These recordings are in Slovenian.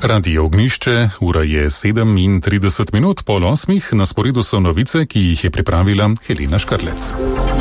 Radio Ognjišče, ura je 7:30, pol 8, na sporedu so novice, ki jih je pripravila Helena Škarlec.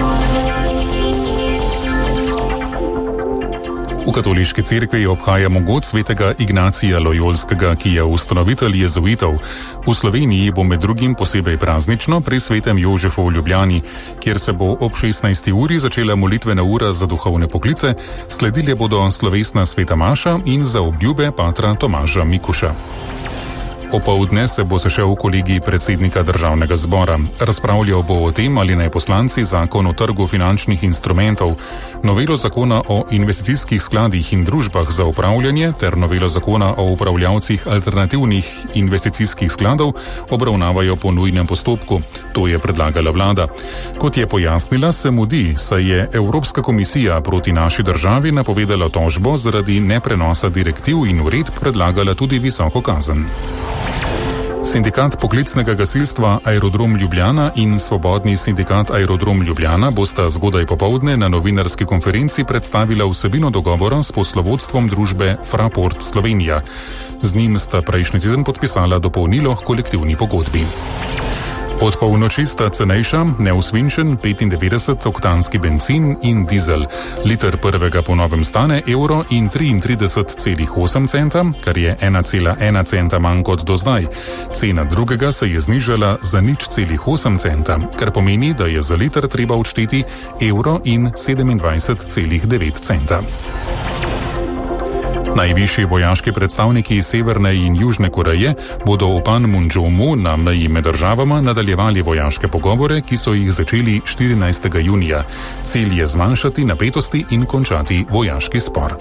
V katoliški cerkvi obhajamo god svetega Ignacija Lojolskega, ki je ustanovitelj jezuitov. V Sloveniji bo med drugim posebej praznično pri svetem Jožefu v Ljubljani, kjer se bo ob 16. uri začela molitvena ura za duhovne poklice, sledile bodo slovesna sveta maša in zaobljube patra Tomaža Mikuša. Opoldne se bo sešel kolegij predsednika Državnega zbora. Razpravljal bo o tem, ali naj poslanci zakon o trgu finančnih instrumentov, novelo zakona o investicijskih skladih in družbah za upravljanje ter novelo zakona o upravljavcih alternativnih investicijskih skladov obravnavajo po nujnem postopku. To je predlagala vlada. Kot je pojasnila, se mudi, saj je Evropska komisija proti naši državi napovedala tožbo zaradi neprenosa direktiv in uredb, predlagala tudi visoko kazen. Sindikat poklicnega gasilstva Aerodrom Ljubljana in Svobodni sindikat Aerodrom Ljubljana bosta zgodaj popoldne na novinarski konferenci predstavila vsebino dogovora s poslovodstvom družbe Fraport Slovenija. Z njim sta prejšnji teden podpisala dopolnilo k kolektivni pogodbi. Od polnoči sta cenejša neosvinčen 95-oktanski bencin in dizel. Liter prvega po novem stane evro in 33,8 centa, kar je 1,1 centa manj kot do zdaj. Cena drugega se je znižala za 0,8 centa, kar pomeni, da je za liter treba odšteti evro in 27,9 centa. Najvišji vojaški predstavniki Severne in Južne Koreje bodo v Panmunjomu na meji med državama nadaljevali vojaške pogovore, ki so jih začeli 14. junija. Cilj je zmanjšati napetosti in končati vojaški spor.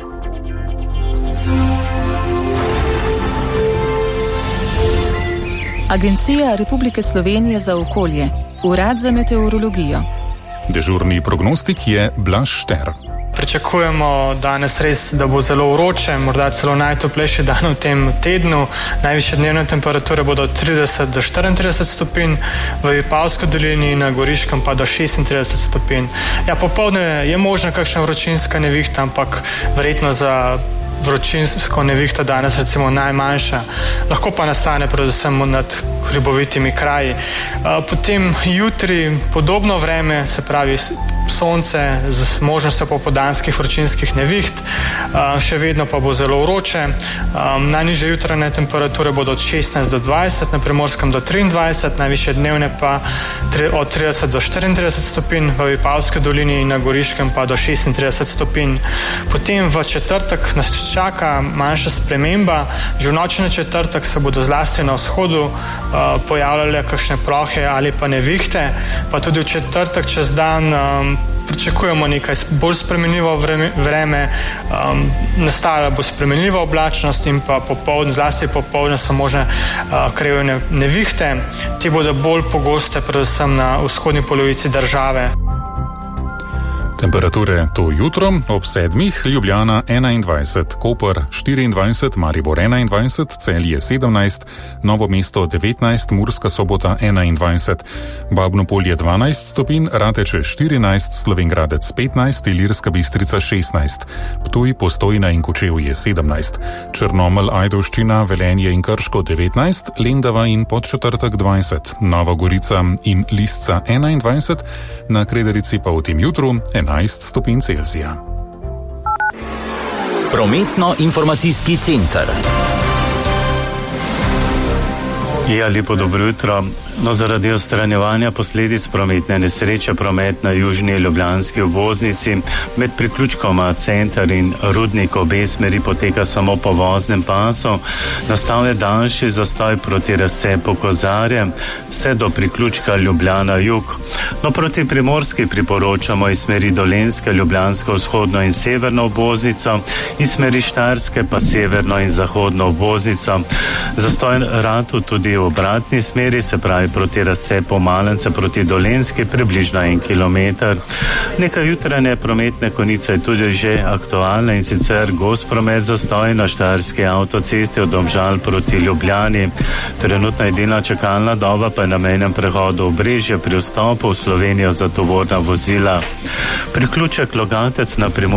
Agencija Republike Slovenije za okolje, Urad za meteorologijo. Dežurni prognostik je Blaž Šter. Pričakujemo danes res, da bo zelo vroče, morda celo najtoplejši dan v tem tednu. Najvišje dnevne temperature bodo 30 do 34 stopinj, v Vipavski dolini in na Goriškem pa do 36 stopinj. Ja, popoldne je možna kakšna vročinska nevihta, ampak verjetno za vročinsko nevihto danes recimo najmanjša. Lahko pa nastane predvsem nad hribovitimi kraji. Potem jutri podobno vreme, se pravi sonce z možnostjo popoldanskih vročinskih neviht, še vedno pa bo zelo vroče. Najnižje jutranje temperature bodo od 16 do 20, na Primorskem do 23, najvišje dnevne pa od 30 do 34 stopinj, v Vipavski dolini in na Goriškem pa do 36 stopinj. Potem v četrtek nas čaka manjša sprememba. Že v noči na četrtek se bodo zlasti na vzhodu pojavljale kakšne plohe ali pa nevihte, pa tudi v četrtek čez dan pričakujemo nekaj bolj spremenljivo vreme, nastala bo spremenljiva oblačnost in pa zlasti popoldne so možne krajevne nevihte. Te bodo bolj pogoste predvsem na vzhodni polovici države. Temperature to jutro ob 7, Ljubljana 21, Koper 24, Maribor 21, Celje 17, Novo mesto 19, Murska Sobota 21, Babno Polje 12 stopinj, Rateče 14, Slovenj Gradec 15, Ilirska Bistrica 16, Ptuj, Postojna in Kočevje 17, Črnomelj, Ajdovščina, Velenje in Krško 19, Lendava in Podčetrtek 20, Nova Gorica in Lisca 21, na Krederici pa v tem jutru 11 stopinj Celzija. Prometno-informacijski center. Ja, lepo dobro jutro. Zaradi odstranjevanja posledic prometne nesreče promet na južni ljubljanski obvoznici med priključkoma Center in Rudnik obe smeri poteka samo po voznem pasu. Nastal je daljši zastoj proti razcepu Kozarje, vse do priključka Ljubljana jug. Proti Primorski priporočamo iz smeri Dolenjske, Ljubljansko vzhodno in severno obvoznico, iz smeri Štajerske pa severno in zahodno obvoznico. Zastoj ratu tudi v obratni smeri, se pravi proti razcepu Malence proti Dolenjski približno 1 kilometer. Nekaj jutranje prometne konice je tudi že aktualna, in sicer gost promet zastoj na Štajerski avtocesti od Domžal proti Ljubljani. Trenutna edina čakalna doba pa je na mejnem prehodu Obrežje pri vstopu v Slovenijo za tovorna vozila. Priključek Logatec na Primorski